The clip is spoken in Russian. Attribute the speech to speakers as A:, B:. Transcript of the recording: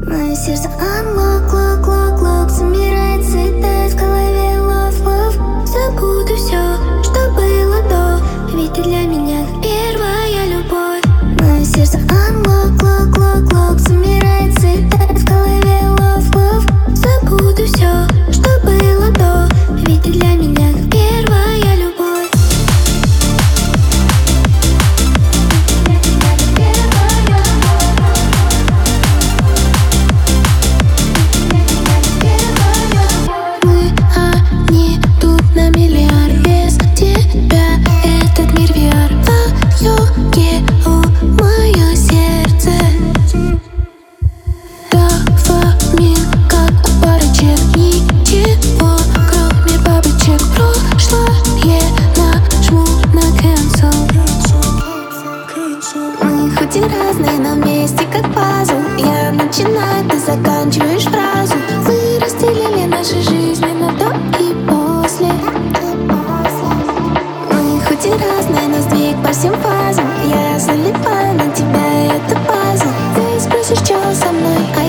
A: Мое сердце unlock, lock, lock, lock. Собирает цвета в голове love, love. Забуду все, что было до, ведь ты для меня первая любовь. Мое сердце unlock, lock, lock, lock. Собирает цвета в голове love, love. Забуду все, что было до, ведь ты для меня первая любовь. Хоть и разные, но вместе как пазл. Я начинаю, ты заканчиваешь фразу. Мы разделили наши жизни на до и после. Мы хоть и разные, но сдвиг по всем фазам. Я залипаю на тебя, и это пазл. Ты спросишь, что со мной,